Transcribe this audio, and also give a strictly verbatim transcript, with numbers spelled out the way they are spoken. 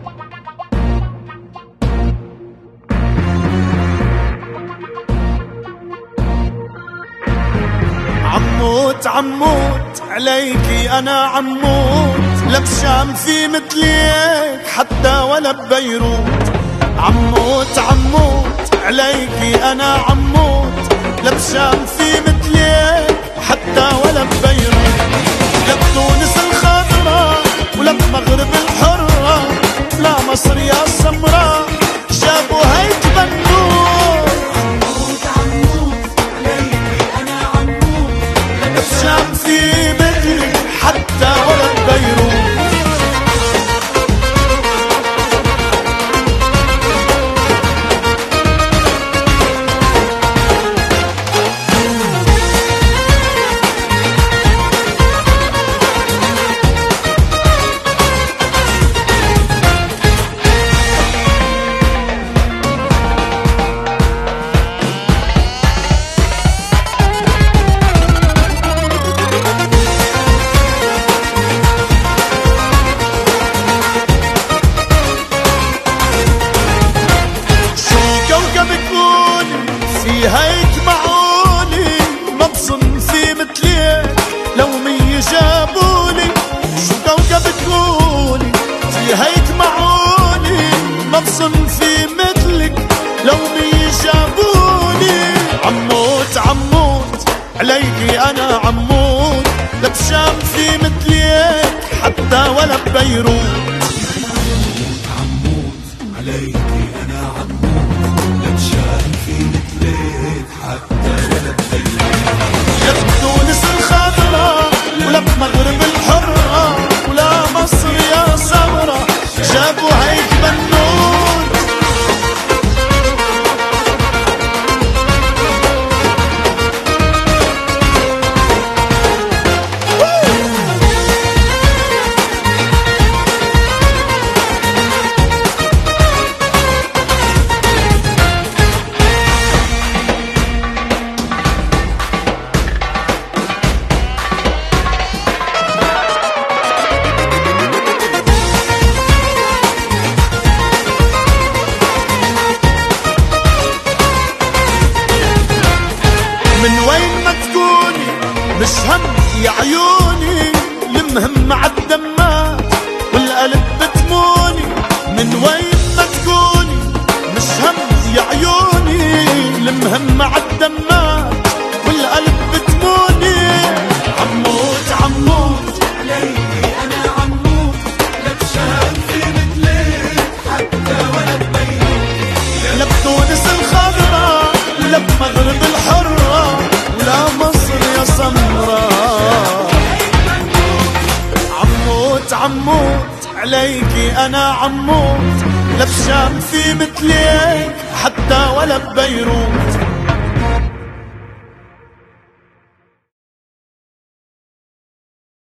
عموت عموت عليكي انا عموت، لا بشام في مثليك حتى ولا ببيروت. عموت عموت عليكي انا عموت، لا بشام في مثليك حتى ولا ببيروت. لا بتونس الخضراء ولا بمغرب الحرة، لا مصر يا سمراء جابوا هيك بنوت. عموت عموت عليكي انا عموت، لا بشام في مثلك حتى ولا ببيروت. في هيك معقولي ما بظن في مثليك لو مية جابولي. شو كوكب تقولي في هيك معقولي ما بظن في مثلك لو مية جابولي. عموت عموت عليكي انا عموت، لا بشام في مثليك حتى ولا ببيروت. عموت عليكي انا عموت، لا بشام في مثلك حتى ولا ببيروت. لا بتونس الخضراء ولا بمغرب الحرة، ولا مصر يا سمرة جابوا هيك بنوت. من وين ما تكوني مش هم يا عيوني، المهم عالدمات والقلب بتموني. من وين ما تكوني مش هم يا عيوني، المهم عالدمات والقلب بتموني. عموت عموت عليكي انا عموت، لا بشام في مثلك حتى ولا ببيروت. لا بتونس الخضراء ولا بمغرب الحرة، ولا مصر يا سمراء. عموت عموت عليكي انا عموت، لا بشام في مثلك حتى ولا ببيروت.